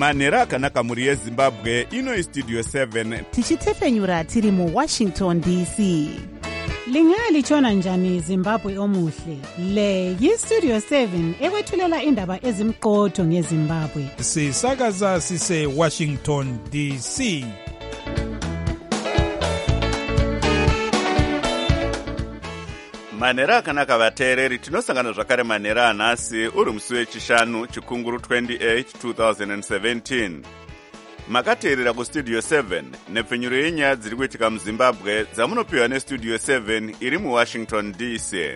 manhero akanaka mhuri yezimbabwe. Ino istudio 7 tichitefenyura tiri muWashington DC. Lingalitshona njani Zimbabwe omuhle? Le yiStudio 7 ekwethulela indaba ezimqotho ngeZimbabwe. Sisakaza sise Washington DC. manhero akanaka vateereri, tinosangana zvakare manhero anhasi uri musi wechishanu chikunguru 28 2017. makateerera kustudio 7 nepfenyuro yenyaya dziri kuitika muzimbabwe dzamunopiwa nestudio 7 iri muwashington DC.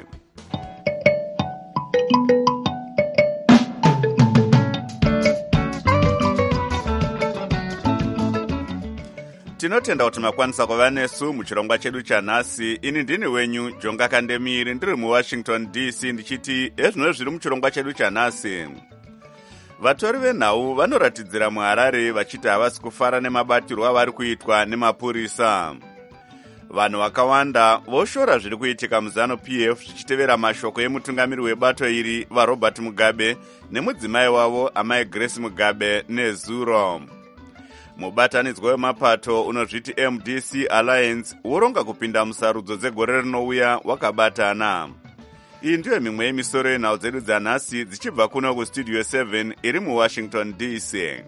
tinotenda kuti makwanisa kuva nesu muchirongwa chedu chanhasi. ini ndini wenyu Jonga Kandemiri, ndiri muwashington DC, ndichiti ezvino zviri muchirongwa chedu chanhasi. vatori venhau vanoratidzira muHarare vachiti havasi kufara nemabatirwo avari kuitwa nemapurisa. vanhu vakawanda voshora zviri kuitika muZANU-PF zvichitevera mashoko emutungamiri webato iri vaRobert Mugabe nemudzimai wavo amai Grace Mugabe nezuro. mubatanidzwa wemapato unozviti MDC Alliance woronga kupinda musarudzo dzegore rinouya wakabatana. iyi ndiyo mimwe yemisoro yenhau dzedu dzanhasi dzichibva kuno kustudio 7 iri muwashington DC.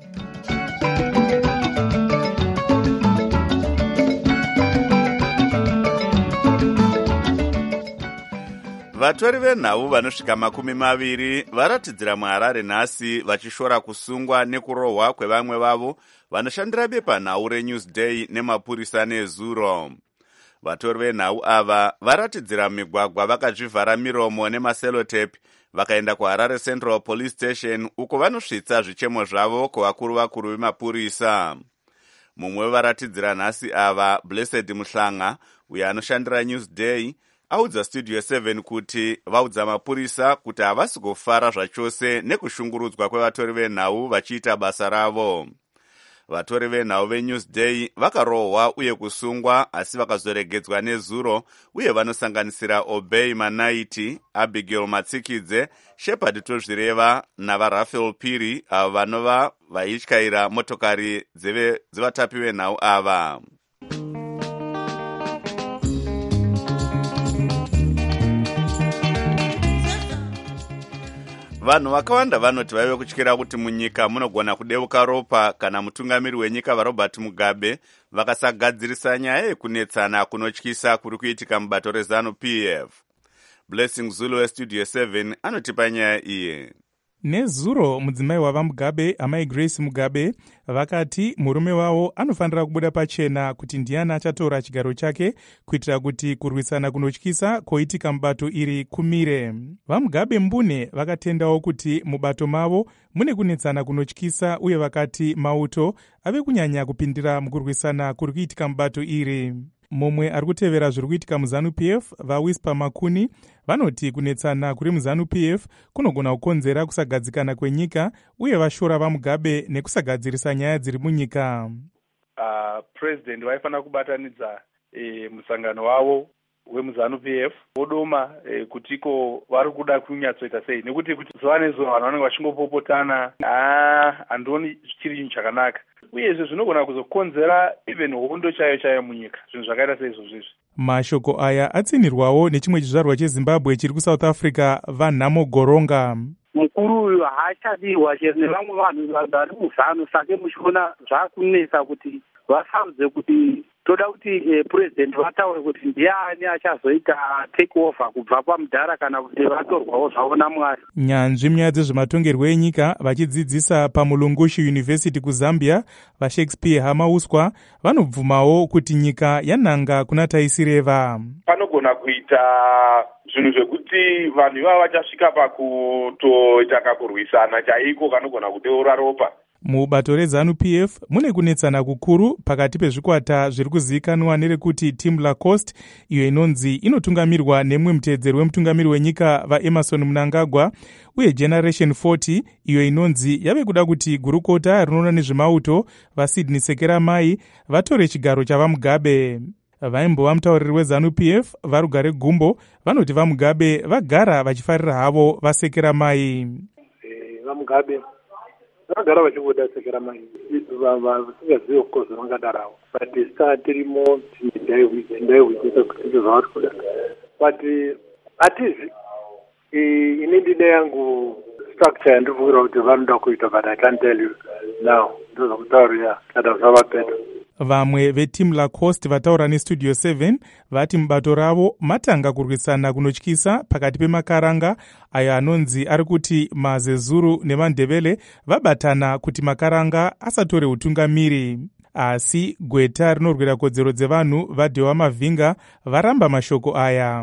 vatori venhau vanosvika 20 varatidzira muHarare nhasi vachishora kusungwa nekurohwa kwevamwe vavo vanoshandira bepanhau reNewsday nemapurisa nezuro. vatori venhau ava varatidzira migwagwa vakazvivhara miromo nemaselotape vakaenda kuHarare Central Police Station uko vanosvitsa zvichemo zvavo kuvakuru vemapurisa. mumwe wevaratidzira nhasi ava, Blessed Muhlanga, uyo anoshandira Newsday, audza studio 7 kuti vaudza mapurisa kuti havasi kufara zvachose nekushungurudzwa kwevatori venhau vachiita basa ravo. vatori venhau veNewsday vakarohwa uye kusungwa asi vakazoregedzwa nezuro, uye vanosanganisira Obey Manaiti, Abigail Matsikidze, Shepard Tozvireva navaRafael Piri, avo vanova vaityaira motokari dzevatapi venhau ava. vanhu vakawanda vanoti vaive kutyira kuti munyika munogona kudeuka ropa kana mutungamiri wenyika vaRobert Mugabe vakasagadzirisa nyaya yekunetsana kunotyisa kuri kuitika mubato reZANU-PF. Blessing Zulu westudio 7 anotipa nyaya iyi. nezuro mudzimai wavaMugabe amai Grace Mugabe vakati murume wavo anofanira kubuda pachena kuti ndiani achatora chigaro chake kuitira kuti kurwisana kunotyisa koitika mubato iri kumire. vaMugabe mbune vakatendawo kuti mubato mavo mune kunetsana kunotyisa uye vakati mauto ave kunyanya kupindira mukurwisana kuri kuitika mubato iri. mumwe ari kutevera zviri kuitika muZANU-PF, vaWhisper Makuni, vanoti kunetsana kuri muZANU-PF kunogona kukonzera kusagadzikana kwenyika uye vashora vaMugabe nekusagadzirisa nyaya dziri munyika. President vaifanira kubatanidza musangano wavo wemuZANU-PF vodoma kutiko vari kuda kunyatsoita sei, nekuti kuti zuva nezuva vanhu vanenge vachingopopotana handioni zvichiri chinhu chakanaka, uyezve zvinogona kuzokonzera even hondo chaiyo munyika, zvinhu zvakaita seizvozvizvi. mashoko aya atsinirwawo nechimwe chizvarwa cheZimbabwe chiri kuSouth Africa, vaNhamo Goronga. mukuru uyu haachadirwa chero nevamwe vanhu vari muZANU, saka muchiona zvaakunetsa kuti vasaudze kuti toda kuti president vataure kuti ndiani achazoita take over kubva pamudhara kana kuti vatorwawo zvavo naMwari. nyanzvi munyaya dzezvematongerwo enyika vachidzidzisa paMulungushi University kuZambia, vaShakespeare Hamauswa vanobvumawo kuti nyika yanhanga kuna taisireva. panogona kuita zvinhu zvekuti vanhu ivava vachasvika pakutoita kakurwisana chaiko kanogona kudeura ropa. mubato reZANU-PF mune kunetsana kukuru pakati pezvikwata zviri kuzivikanwa nerekuti Team Lacoste, iyo inonzi inotungamirwa nemwe mutedzeri wemutungamiri wenyika vaEmerson Mnangagwa, uye Generation 40, iyo inonzi yave kuda kuti gurukota rinoona nezvemauto vaSydney Sekeramai vatore chigaro chavaMugabe. vaimbova mutauriri weZANU-PF vaRugare Gumbo vanoti vaMugabe vagara vachifarira havo vaSekeramai. vaMugabe vanogara vachingoda sekera vasingazivi kozi vangadarawo but tirimo ndaiwizisa kuti zvavari kuda but hatizi ini ndine yangu structure yandivukira kuti vanoda kuita but I can't tell you now ndozokutaurira kana zvavapeta. Vamwe veteam lacoste vataura nestudio 7 vati mubato ravo matanga kurwisana kunotyisa pakati pemakaranga ayo anonzi ari kuti mazezuru nevandevele vabatana kuti makaranga asatore utungamiri. Asi gweta rinorwira kodzero dzevanhu vadhewa mavhinga varamba mashoko aya.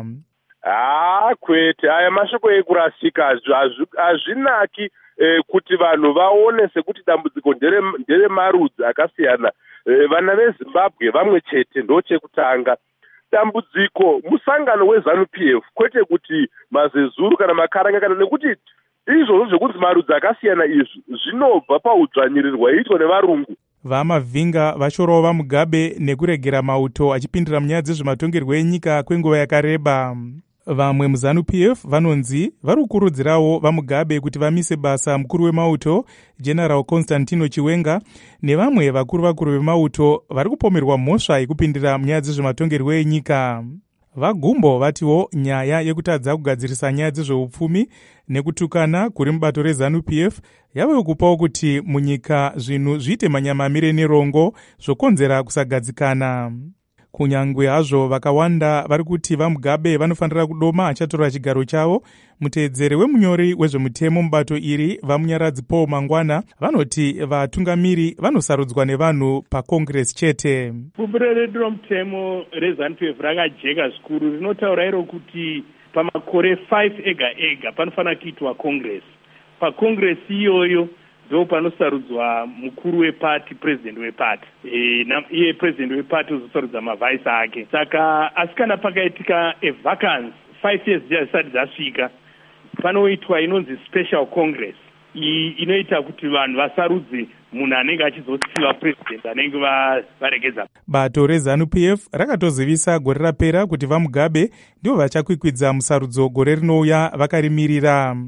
Kwete aya mashoko ekurasika hazvinaki kuti vanhu vaone sekuti dambudziko ndere marudzi akasiyana. Vana veZimbabwe vamwe chete ndo chekutanga. Dambudziko musangano weZANU-PF kwete kuti mazezuru kana makaranga kana nekuti izvozvo zvekuti marudzi akasiyana izvi zvinobva paudzvanyiriri hwaitwa nevarungu. Vamavhinga vashorawo vaMugabe nekuregera mauto achipindira munyaya dzezvematongerwo enyika kwenguva yakareba. Vamwe muZANU-PF vanonzi vari kukurudzirawo vaMugabe kuti vamise basa mukuru wemauto General Constantino Chiwenga nevamwe vakuru vemauto vari kupomerwa mhosva yekupindira munyaya dzezvematongerwo enyika. Vagumbo vatiwo nyaya yekutadza kugadzirisa nyaya dzezveupfumi nekutukana kuri mubato reZANU-PF yave kupawo kuti munyika zvinhu zviite manyamamire nerongo zvokonzera kusagadzikana. Kunyangwe hazvo vakawanda vari kuti vaMugabe vanofanira kudoma achatora chigaro chavo, muteedzeri wemunyori wezvemutemo mubato iri vamunyaradzi Paul Mangwana vanoti vatungamiri vanosarudzwa nevanhu paCongress chete. Bumbiro redu romutemo reZANU-PF rakajeka zvikuru, rinotaura iro kuti pamakore 5 ega panofanira kuitwa Congress. PaCongress iyoyo ndo panosarudzwa mukuru wepati, president wepati. Iye president wepati uzosarudza mavhaisi ake. Saka asi kana pakaitika vacance 5 years dzisati dzasvika, panoitwa inonzi special congress. Iyi inoita kuti vanhu vasarudze munhu anenge achizosiva president anenge varegedza. Bato reZANU-PF rakatozivisa gore rapera kuti vaMugabe ndivo vachakwikwidza musarudzo gore rinouya vakarimirira.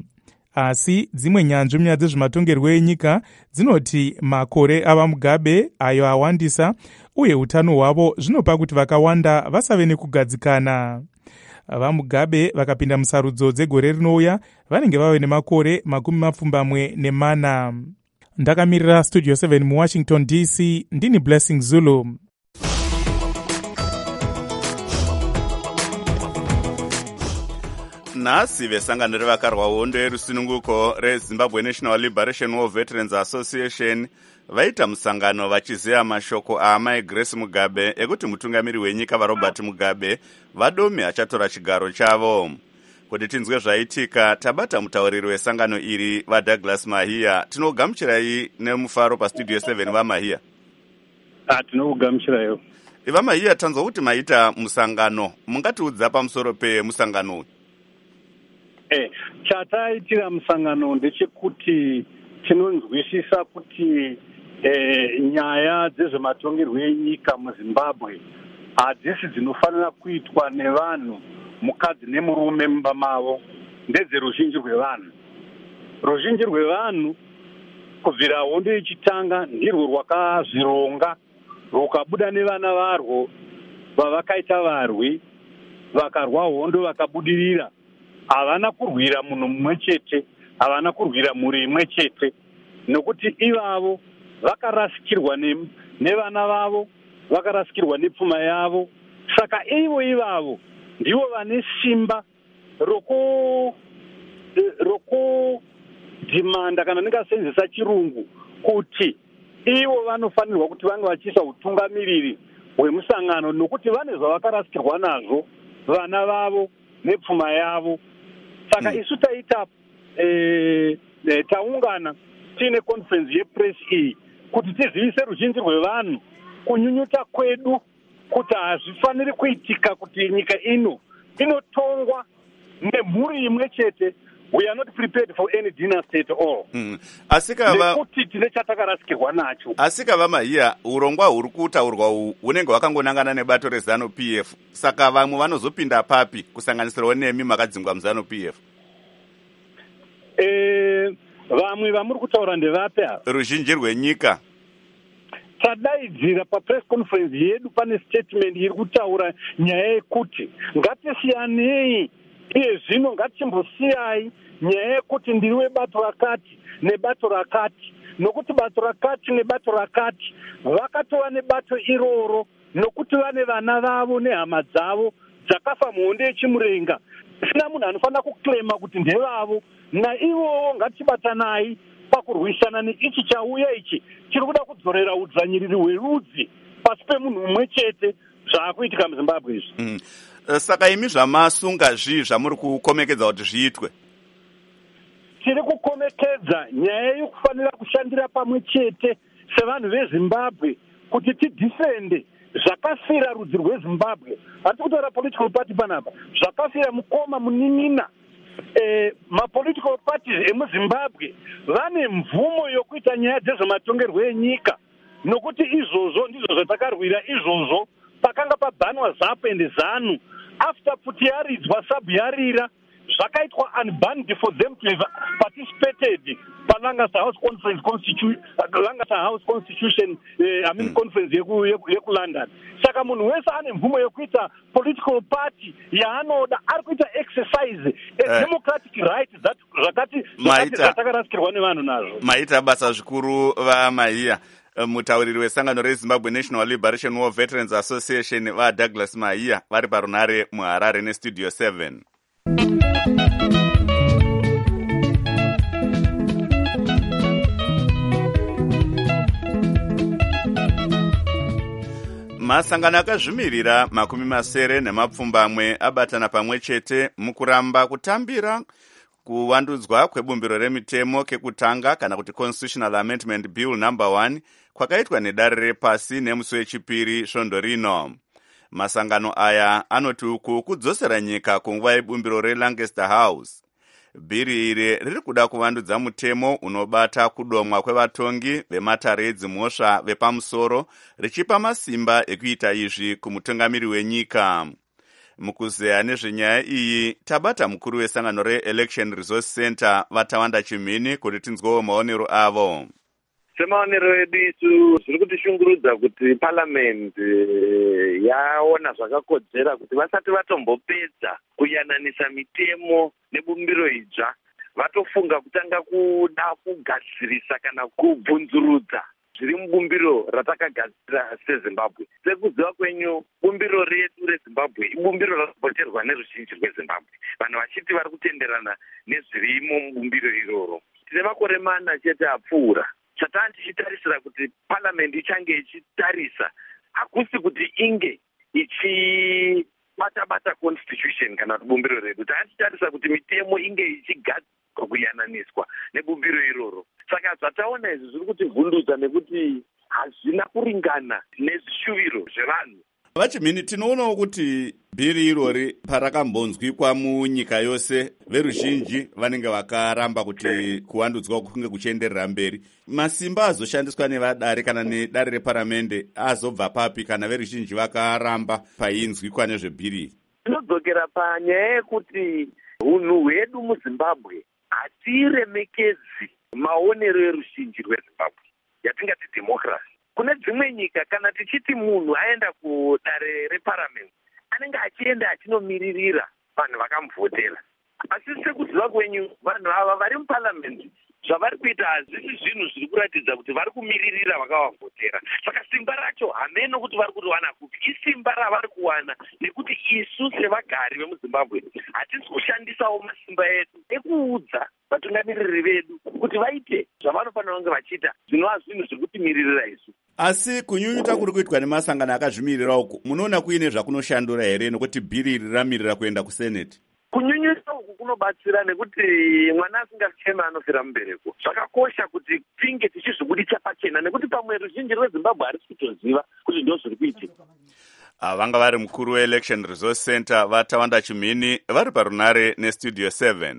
Asi dzimwe nyanzvi munyaya dzezvematongerwo enyika dzinoti makore avaMugabe ayo awandisa uye utano hwavo zvinopa kuti vakawanda vasave nekugadzikana. VaMugabe vakapinda musarudzo dzegore rinouya vanenge vave nemakore 24. Ndakamirira Studio 7 muWashington DC, ndini Blessing Zulu. Nhasi vesangano revakarwa hondo yerusununguko reZimbabwe National Liberation War Veterans Association vaita musangano vachizeya mashoko aamai Grace Mugabe ekuti mutungamiri wenyika vaRobert Mugabe vadome achatora chigaro chavo. Kuti tinzwe zvaitika, tabata mutauriri wesangano iri vaDouglas Mahia. Tinogamuchirai nemufaro paStudio 7 vaMahia. Tinogamuchirayo. VaMahia, tanzwa kuti maita musangano, mungatiudza pamusoro pemusangano? Chataitira musangano ndechekuti tinonzwisisa kuti nyaya dzezvematongerwo enyika muZimbabwe hadzisi dzinofanira kuitwa nevanhu mukadzi nemurume mumba mavo, ndedzeruzhinji rwevanhu. Ruzhinji rwevanhu kubvira hondo ichitanga ndirwo rwakazvironga, rukabuda nevana varwo vavakaita varwi, vakarwa hondo vakabudirira. Havana kurwira munhu mumwe chete, havana kurwira mhuri imwe chete, nokuti ivavo vakarasikirwa nevana vavo, vakarasikirwa nepfuma yavo. Saka ivavo ndivo vane simba rokudhimanda kana ndingasenzesa chirungu kuti ivo vanofanirwa kuti vange vachiisa utungamiriri hwemusangano, nokuti vane zvavakarasikirwa nazvo vana vavo nepfuma yavo. Saka isu taita taungana tiine conference yepress iyi kuti tizivise ruzhinji rwevanhu kunyunyuta kwedu kuti hazvifaniri kuitika kuti nyika inotongwa nemhuri imwe chete. We are not prepared for any dynasty at all. Nekuti tine chatakarasikirwa nacho. Asika vaMahia, urongwa huri kutaurwa hunenge hwakangonangana nebato reZANU-PF. Saka vamwe vanozopinda papi kusanganisirawo nemi makadzingwa muZANU-PF? vamwe vamuri kutaura ndevape ava? Ruzhinji rwenyika. Tadaidzira papress conference yedu pane statement iri kutaura nyaya yekuti ngatisiyanei iye zvino ngatichimbosiyai nyaya yekuti ndiri webato rakati nebato rakati, nokuti bato rakati nebato rakati vakatova nebato iroro nokuti vane vana vavo nehama dzavo dzakafa muhondo yechimurenga. Sina munhu anofanira kuklema kuti ndevavo, naivowo ngatichibatanai pakurwisana neichi chauya ichi chiri kuda kudzorera udzvanyiriri hwerudzi pasi pemunhu mumwe chete zvaakuitika muZimbabwe izvi. Saka imi zvamasunga zvii zvamuri kukomekedza kuti zviitwe? Tiri kukomekedza nyaya yokufanira kushandira pamwe chete sevanhu veZimbabwe kuti tidhifende zvakafira rudzi rweZimbabwe. Hati kutaura political party panapa, zvakafira mukoma munin'ina. Mapolitical parties emuZimbabwe vane mvumo yokuita nyaya dzezvematongerwo enyika, nokuti izvozvo ndizvo zvatakarwira izvozvo pakanga pabhanwa ZAPU and ZANU. After kuti yaridzwa sabuyarira zvakaitwa unbanned for them to have participated paLancaster House Conference Constitution conference yeku-London. Saka munhu wese ane mvumo yokuita political party yaanoda, ari kuita exercise a democratic right zvakati zvatakarasikirwa nevanhu nazvo. Maita basa zvikuru vaMahiya. Mutauriri wesangano reZimbabwe National Liberation War Veterans Association vaDouglas Mahiya vari parunare muHarare neStudio 7. Masangano akazvimirira 70 nemapfumbamwe abatana pamwe chete mukuramba kutambira kuvandudzwa kwebumbiro remitemo kekutanga kana kuti Constitutional Amendment Bill No. 1 kwakaitwa nedare repasi nemusi wechipiri svondo rino. Masangano aya anoti uku kudzosera nyika kunguva yebumbiro reLancaster House. Bhiri iri riri kuda kuvandudza mutemo unobata kudomwa kwevatongi vematare edzimhosva vepamusoro, richipa masimba ekuita izvi kumutungamiri wenyika. Mukuzeya nezvenyaya iyi tabata mukuru wesangano reElection Resource Center Vatawanda Chimhini kuti tinzwewo maonero avo. Semaonero edu isu zviri kutishungurudza kuti Parliament yaona zvakakodzera kuti vasati vatombopedza kuyananisa mitemo nebumbiro idzva vatofunga kutanga kuda kugadzirisa kana kubvunzurudza zviri mubumbiro ratakagadzira seZimbabwe. Sekuziva kwenyu, bumbiro redu reZimbabwe ibumbiro rakapoterwa neruzhinji rweZimbabwe, vanhu vachiti vari kutenderana nezvirimo mubumbiro iroro. Tine makore 4 chete apfuura. Chatanga tichitarisira kuti Parliament ichange ichitarisa hakusi kuti inge ichibata constitution kana bumbiro redu. Tichitarisa kuti mitemo inge ichigadzirwa kuyananiswa nebumbiro iroro. Saka zvataona izvi zviri kutivhundutsa nekuti hazvina kuringana nezvishuviro zvevanhu. Vachimhini, tinoonawo kuti bhiri irori parakambonzwikwa munyika yose, veruzhinji vanenge vakaramba kuti kuwandudzwa kunge kuchienderera mberi. Masimba azoshandiswa nevadare kana nedare reparamende azobva papi kana veruzhinji vakaramba painzwikwa nezvebhiri? Tinodzokera panyaya yekuti unhu hwedu muZimbabwe hatiremekedzi maonero eruzhinji rweZimbabwe yatingati democracy. Kune dzimwe nyika kana tichiti munhu aenda kudare reparamende anenge achienda achinomiririra vanhu vakamuvhotera. Asi sekuziva kwenyu, vanhu ava vari muparamendi zvavari kuita hazvisi zvinhu zviri kuratidza kuti vari kumiririra vakavavhotera. Saka simba racho hameno kuti vari kuriwana kupi, isimba ravari kuwana nekuti isu sevagari vemuZimbabwe hatisi kushandisawo masimba edu ekuudza vatungamiriri vedu kuti vaite zvavanofanira kunge vachiita, zvinova zvinhu zviri kutimiririra isu. Asi kunyunyuta kuri kuitwa nemasangano akazvimirira uku, munoona kuine zvakunoshandura here nokuti bhiri iri ramirira kuenda kuSenate? Kunyunyuta uku kunobatsira nekuti mwana asingachema anofira mubereko. Zvakakosha kuti tinge tichizvibudisa pachena nekuti pamwe ruzhinji rweZimbabwe harisi kutoziva kuti ndo zviri kuitika. Vanga vari mukuru weElection Resource Center Vatawanda Chimhini vari parunare neStudio 7.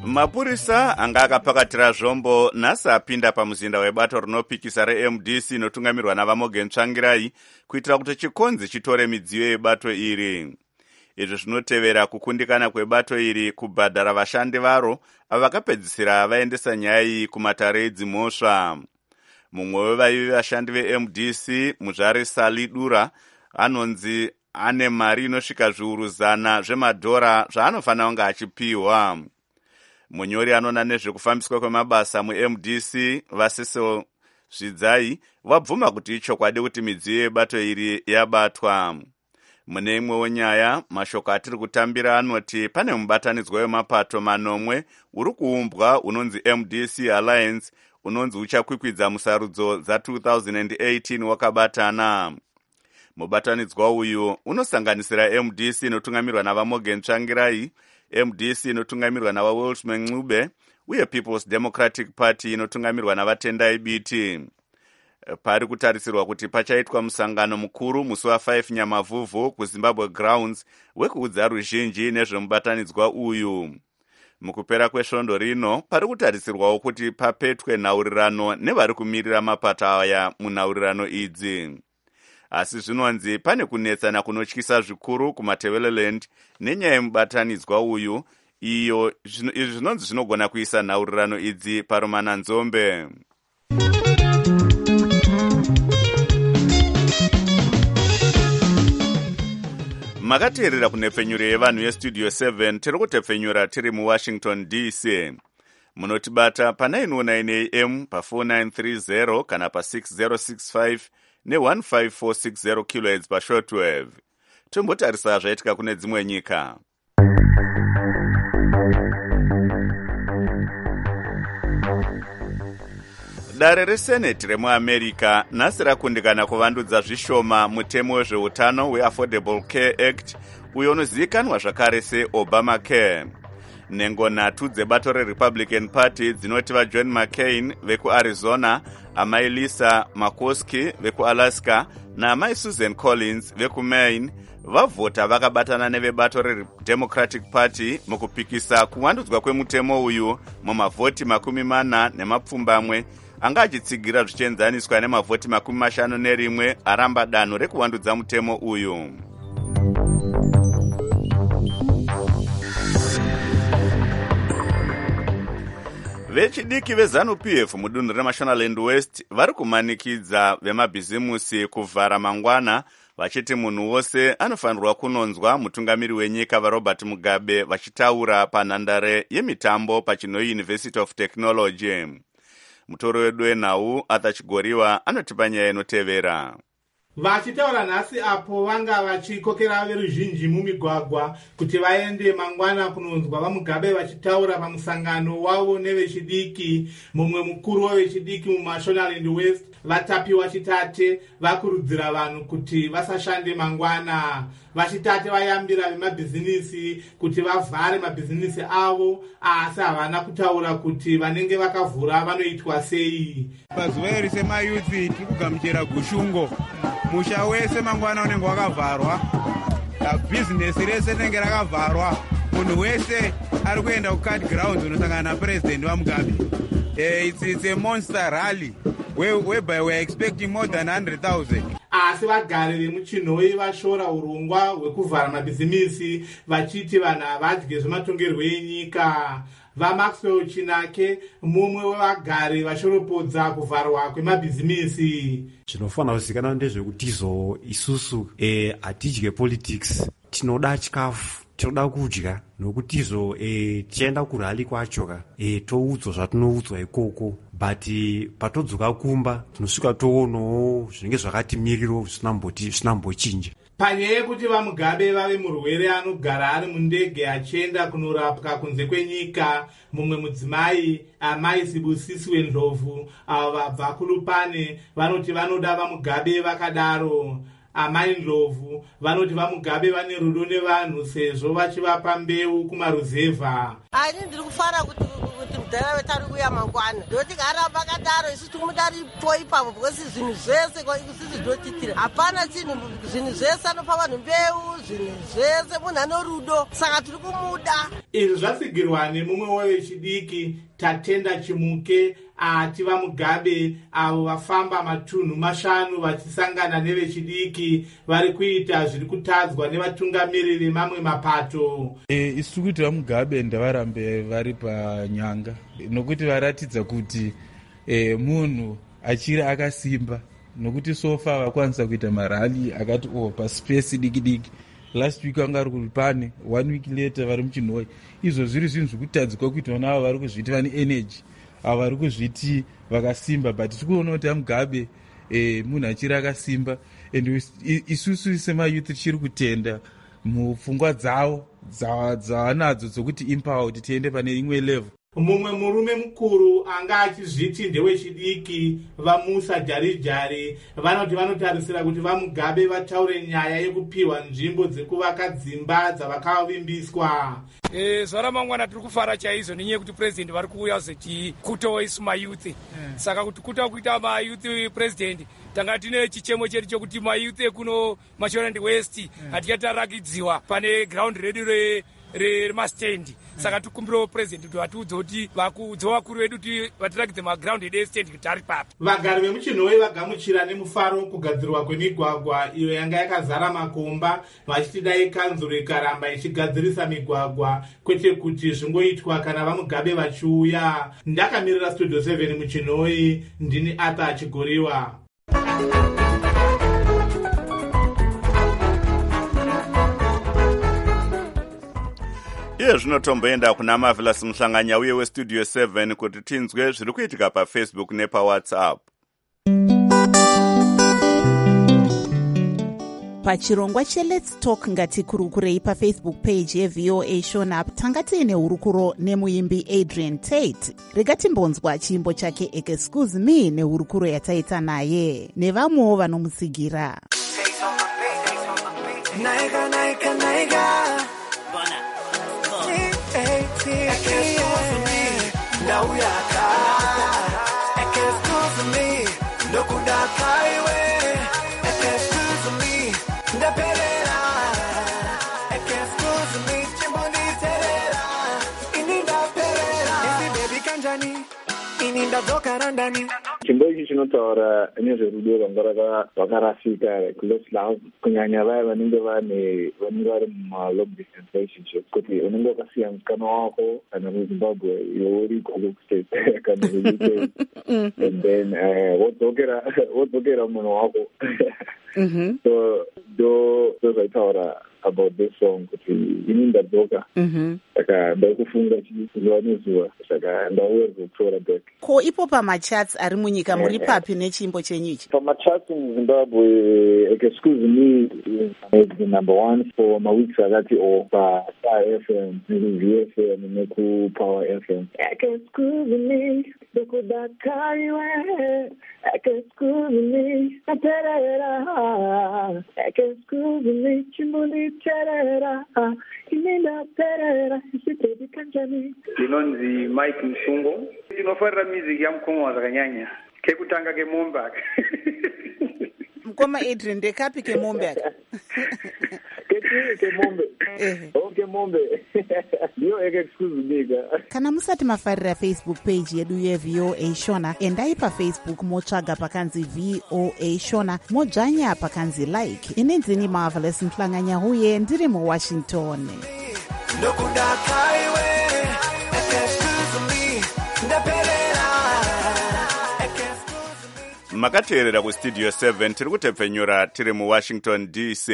Mapurisa anga akapakatira zvombo nhasi apinda pamuzinda webato rinopikisa reMDC inotungamirwa naVamogen Tsvangirai kuitira kuti chikonzi chitore midziyo yebato iri. Izvi zvinotevera kukundikana kwebato iri kubhadhara vashandi varo avo vakapedzisira vaendesa nyaya iyi kumatare edzimhosva. Mumwe wevaivi vashandi veMDC, Muzvare Sali Dura, anonzi ane mari inosvika zviuru 100 zvemadhora zvaanofanira kunge achipiwa. Munyori anona nezvekufambiswa kwemabasa muMDC Vaseso Zvidzai wabvuma kuti ichokwadi kuti midziyo yebato iri yabatwa. Mune imwewo nyaya, mashoko atiri kutambira anoti pane mubatanidzwa wemapato manomwe uri kuumbwa unonzi MDC Alliance unonzi uchakwikwidza musarudzo dza2018 wakabatana. Mubatanidzwa uyu unosanganisira MDC inotungamirwa naVamogen Tsvangirai, MDC inotungamirwa navaWelshman Ncube uye People's Democratic Party inotungamirwa naVatendai Biti. Pari kutarisirwa kuti pachaitwa musangano mukuru musi wa5 Nyamavhuvhu kuZimbabwe Grounds wekuudza ruzhinji nezvemubatanidzwa uyu. Mukupera kwesvondo rino pari kutarisirwawo kuti papetwe nhaurirano nevari kumirira mapato aya munhaurirano idzi. Asi zvinonzi pane kunetsana kunotyisa zvikuru kumaTebeleland nenyaya yemubatanidzwa uyu, izvi zvinonzi zvinogona kuisa nhaurirano idzi paromana nzombe. Makateerera kunepfenyuro yevanhu yestudio 7 tiri kutepfenyura tiri muWashington DC. Munotibata pa 919 AM pa 4930 kana pa 6065 ne15460 kHz pa shortwave. Tombotarisa zvaitika kune dzimwe nyika. Dare reSenate remuAmerica nhasi rakundikana kuvandudza zvishoma mutemo wezveutano weAffordable Care Act uyo unozivikanwa zvakare seObamacare. Nhengo nhatu dzebato reRepublican Party dzinoti vaJohn McCain vekuArizona, amai Lisa Murkowski vekuAlaska naamai Susan Collins vekuMaine vavhota vakabatana nevebato reDemocratic Party mukupikisa kuwandudzwa kwemutemo uyu mumavhoti 40 anga achitsigira zvichienzaniswa nemavhoti 51 aramba danho rekuwandudza mutemo uyu. Vechidiki veZANU-PF mudunhu reMashonaland West vari kumanikidza vemabhizimusi kuvhara mangwana vachiti munhu wose anofanirwa kunonzwa mutungamiri wenyika vaRobert Mugabe vachitaura panhandare yemitambo paChinoi University of Technology. Mutoro wedu wenhau Arthur Chigoriwa anotipa nyaya inotevera. Vachitaura nhasi apo vanga vachikokera veruzhinji mumigwagwa kuti vaende mangwana kunonzwa vaMugabe vachitaura pamusangano wavo nevechidiki. Mumwe mukuru wevechidiki muMashonaland West vatapiwa chitate vakurudzira vanhu kuti vasashande mangwana. Vachitate vayambira vemabhizinisi kuti vavhare mabhizinisi avo, asi havana kutaura kuti vanenge vakavhura vanoitwa sei. Pazuva iri semayuthi tiri kugamuchira gushungo. Musha wese mangwana unenge wakavharwa, bhizinesi rese rinenge rakavharwa, munhu wese ari kuenda kuCard Grounds unosangana naPresident vaMugabe. It's a monster rally whereby we are expecting more than 100,000. Asi vagari vemuChinoi vashora urongwa hwekuvhara mabhizinisi vachiti vanhu havadye zvematongerwo enyika. VaMaxwell Chinake mumwe wevagari vashoropodza kuvharwa kwemabhizinisi. Zvinofanira kuzivikanwa ndezvekuti isusu hatidye politics, tinoda chikafu, tinoda kudya, nokuti tichaenda kurali kwacho toudzwa zvatinoudzwa ikoko, but patodzoka kumba tinosvika toonawo zvinenge zvakatimiriro zvinambochinja. Panyaya yekuti vaMugabe vave murwere anogara ari mundege achienda kunorapwa kunze kwenyika, mumwe mudzimai amai Sibusisi Wendlovu avo vabva kuLupane vanoti vanoda vaMugabe vakadaro. Amai Ndlovu vanoti vaMugabe vane rudo nevanhu sezvo vachivapa mbeu kumaruzevha. Ani ndiri kufara kuti mudhara vetari kuya mangwana ndoti karamba kadaro isu timudaripo ipapo because zvinhu zvese sisi dotitira hapana zvinhu zvese anopa vanhu mbeu zvinhu zvese munhu anorudo saka tiri kumuda. Izvi zvasigirwa nemumwe wevechidiki Tatenda Chimuke ati vaMugabe avo vafamba matunhu mashanu vachisangana nevechidiki vari kuita zviri kutadzwa nevatungamiriri vemamwe mapato. Isu kuti vaMugabe ndavarambe vari panyanga nokuti varatidza kuti munhu achiri akasimba nokuti sofa vakwanisa kuita marali akati paspace diki last week vanga vari kuripane 1 week later vari muchinhoi. Izvo zviri zvinhu zvekutadzikwa kuitwa navo vari kuzviti vane energy avo vari kuzviti vakasimba but tikuona kuti vaMugabe munhu achiri akasimba and isusu semayouth tichiri kutenda mupfungwa dzavo dzavanadzo dzokuti empower kuti tiende pane imwe level. Mumwe murume mukuru anga achizviti ndewechidiki vaMusa Jarijari vanoti vanotarisira kuti vaMugabe vataure nyaya yekupiwa nzvimbo dzekuvaka dzimba dzavakavimbiswa. Zvaramangwana tiri kufara chaizvo nenyaya yekuti president vari kuuya kuzoti kutowo isu mayouth. Saka kuti kuta kuita mayouth president tanga tine chichemo chedu chokuti mayouth ekuno Mashonaland West hatichatarakidziwa pane ground redu remastendi. Saka tikumbirawo president kuti vatiudze kuti vakuudzawo vakuru vedu kuti vatirakidze maground edu estendi kuti ari papi. Vagari vemuchinhoi vagamuchira nemufaro kugadzirwa kwemigwagwa iyo yanga yakazara makomba vachiti dai kanzuro ikaramba ichigadzirisa migwagwa kwete kuti zvingoitwa kana vaMugabe vachiuya. Ndakamirira Studio 7 muchinhoi, ndini Arthur Chigoriwa. Iye zvinotomboenda kuna Marvelous Muhlanganya uye weStudio 7 kuti tinzwe zviri kuitika paFacebook nepaWhatsApp. Pachirongwa cheLet's Talk ngatikurukurei paFacebook page yeVOA Shonap tanga tiine hurukuro nemuimbi Adrian Tate. Regatimbonzwa chimbo chake Excuse Me nehurukuro yataita naye nevamwewo vanomutsigira. Chimbo ichi chinotaura nezverudo rwanga rwakarasika lost love kunyanya vaya vanenge vari muma-long distance relationships kuti unenge wakasiya musikana wako kana kuZimbabwe iwe uri ikoko kustate kana kuUK and then wodzokera munhu wako so ndo zvaitaura about this song kuti ini ndadzoka saka ndaikufunga zuva nezuva saka ndauya kutora back. Ko ipo pamachats ari munyika muri papi nechimbo chenyu ichi? Pamachats muZimbabwe Excuse Me is the number one for maweeks akati pa FM neku-VFM neku-Power FM. Excuse me ndokudakaiwe excuse me aperera excuse me chimboni terera inenda terera isitebi kanjani. Ndinonzi Mike Musungo. Ndinofarira music yaMukoma zvakanyanya. Kekutanga keMombak. Mukoma Adrian ndekapi keMombak? Kemombe. Okay, Mombe. Ndiyo excuse me. Kana musati mafarira Facebook page yedu yeVOA Shona, endai paFacebook motsvaga pakanzi VOA Shona, modzvanya pakanzi like. Inenzini Marvelous Muhlanganya uye ndiri muWashington. Makateerera kuStudio 7 tiri kutepfenyura tiri muWashington DC.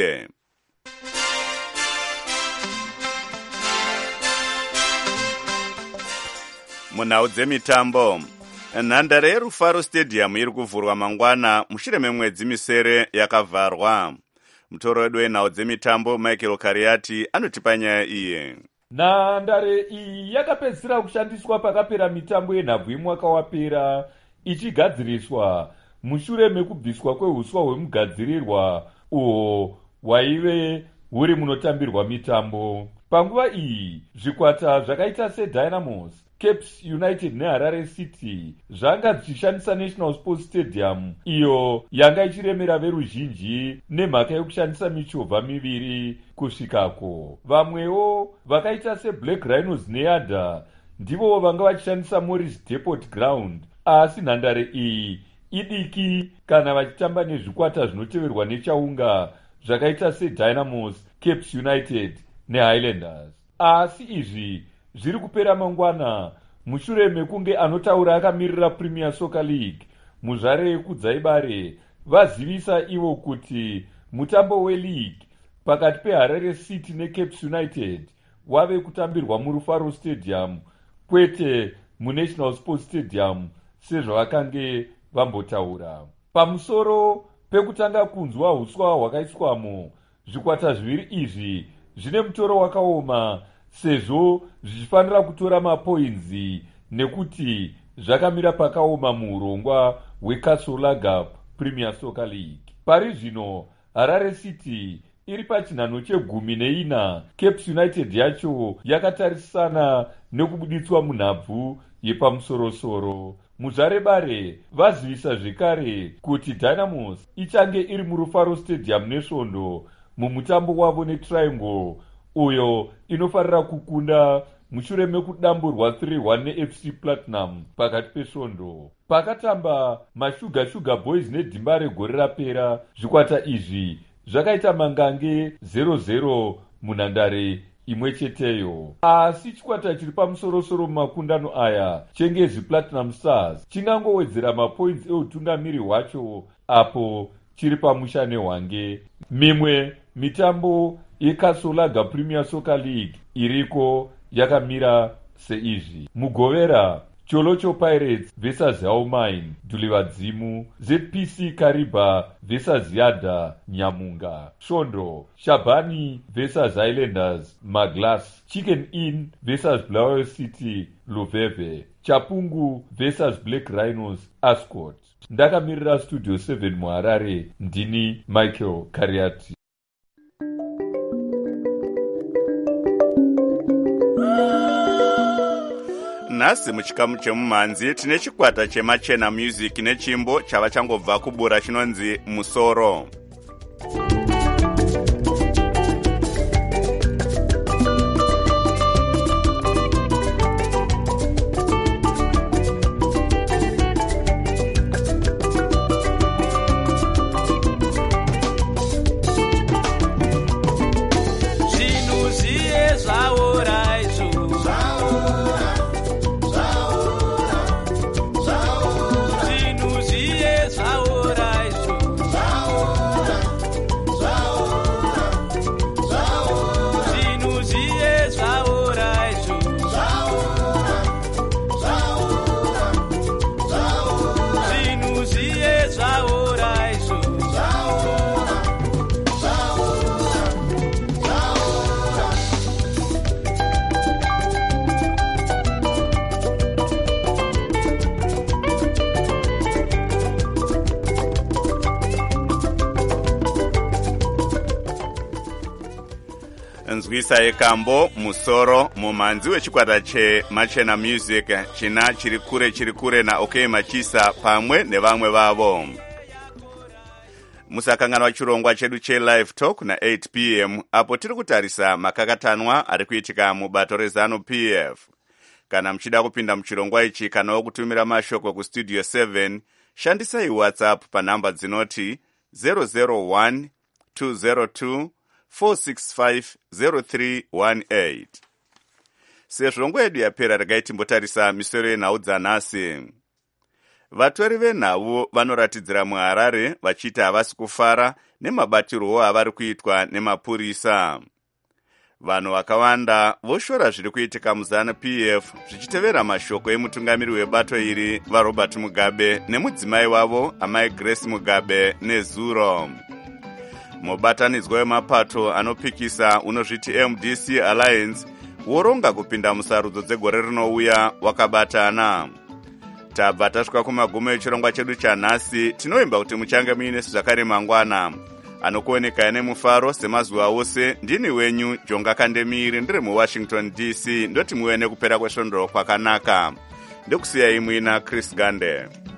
Munhau dzemitambo, nhandare yeRufaro Stadium iri kuvhurwa mangwana mushure memwedzi misere yakavharwa. Mutoro wedu wenhau dzemitambo Michael Kariati anotipa nyaya iye. Nhandare iyi yakapedzisira kushandiswa pakapera mitambo yenhabvu yemwaka wapera ichigadziriswa mushure mekubviswa kwehuswa hwemugadzirirwa uhwo hwaive huri munotambirwa mitambo. Panguva iyi zvikwata zvakaita seDynamos, Cape United neHarare City zvanga zvichishandisa National Sports Stadium iyo yanga ichiremera veruzhinji nemhaka yekushandisa michovha miviri kusvikako. Vamwewo vakaita seBlack Rhinos neYada ndivo vanga vachishandisa Morris Depot Ground, asi nhandare iyi idiki kana vachitamba nezvikwata zvinoteverwa nechaunga zvakaita seDynamos, Cape United neHighlanders. Asi izvi zviri kupera mangwana mushure mekunge anotaura akamirira Premier Soccer League muzvare yekudzaibare vazivisa ivo kuti mutambo weleague pakati peHarare City neCape United wave kutambirwa muRufaro Stadium kwete muNational Sports Stadium sezvavakange vambotaura. Pamusoro pekutanga kunzwa huswa hwakaiswamo, zvikwata zviviri izvi zvine mutoro wakaoma sezvo zvichifanira kutora mapoinzi nekuti zvakamira pakaoma muurongwa hweCastle Gap Premier Soccer League. Pari zvino Harare City iri pachinhano che14, Cape United yacho yakatarisana nekubuditswa munhabvu yepamusorosoro. Muzvarebare vazivisa zvekare kuti Dynamos ichange iri muRufaro Stadium nesvondo mumutambo wavo neTriangle uyo inofarira kukunda mushure mekudamburwa 3-1 neFC Platinum pakati pesvondo. Pakatamba maShuga Boys nedhimba regore rapera, zvikwata izvi zvakaita mangange 0-0 munhandare imwe cheteyo. Asi chikwata chiri pamusorosoro mumakundano aya, Chengezi Platinum Stars, chingangowedzera mapoints eutungamiri hwacho apo chiri pamusha neHwange. Mimwe mitambo yeCastle Premier Soccer League iriko yakamira seizvi: Mugovera, Cholocho Pirates vs Haumine Dhulivadzimu, ZPC Kariba vs Yada Nyamunga, Svondo, Shabani vs Highlanders Maglas, Chicken Inn vs Bulawayo City Luveve, Chapungu vs Black Rhinos Ascot. Ndakamirira Studio 7 muHarare, ndini Michael Kariati. Nhasi muchikamu chemumhanzi tine chikwata chemachena music nechimbo chava changobva kubura chinonzi Musoro. Nzwisa yekambo Musoro mumhanzi wechikwata chemachena music china chiri kure naOK Machisa pamwe nevamwe vavo. Musakanganwa chirongwa chedu cheLive Talk na8 p.m. apo tiri kutarisa makakatanwa ari kuitika mubato reZanu PF. Kana muchida kupinda muchirongwa ichi kanawo kutumira mashoko kustudio 7, shandisai WhatsApp panhamba dzinoti 001 202 4650318. Sezvongo yedu yapera regai timbotarisa misoro yenhau dzanhasi. Vatori venhau vanoratidzira muHarare vachiti havasi kufara nemabatirwo avari kuitwa nemapurisa. Vanhu vakawanda voshora zviri kuitika muZanu PF zvichitevera mashoko emutungamiri webato iri vaRobert Mugabe nemudzimai wavo amai Grace Mugabe nezuro. Mubatanidzwa wemapato anopikisa unozviti MDC Alliance woronga kupinda musarudzo dzegore rinouya wakabatana. Tabva tasvika kumagumo echirongwa chedu chanhasi. Tinoimba kuti muchange muine zvakare mangwana. anokuoneka nemufaro semazuva ose. Ndini wenyu Jonga Kandemiri, ndiri muWashington DC. Ndoti muwe nekupera kwesvondo kwakanaka. Ndokusiyai muina Chris Gande.